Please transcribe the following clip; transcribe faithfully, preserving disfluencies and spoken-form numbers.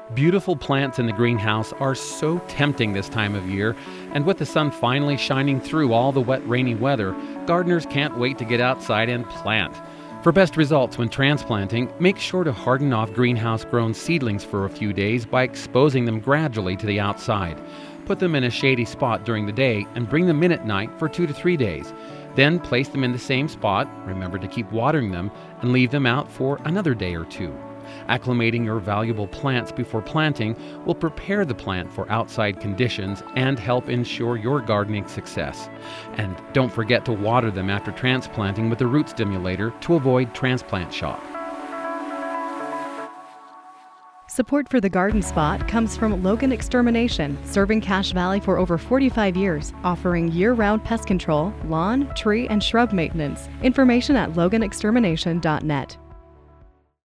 Beautiful plants in the greenhouse are so tempting this time of year, and with the sun finally shining through all the wet, rainy weather, gardeners can't wait to get outside and plant. For best results when transplanting, make sure to harden off greenhouse-grown seedlings for a few days by exposing them gradually to the outside. Put them in a shady spot during the day and bring them in at night for two to three days. Then place them in the same spot, remember to keep watering them, and leave them out for another day or two. Acclimating your valuable plants before planting will prepare the plant for outside conditions and help ensure your gardening success. And don't forget to water them after transplanting with a root stimulator to avoid transplant shock. Support for the Garden Spot comes from Logan Extermination, serving Cache Valley for over forty-five years, offering year-round pest control, lawn, tree, and shrub maintenance. Information at logan extermination dot net.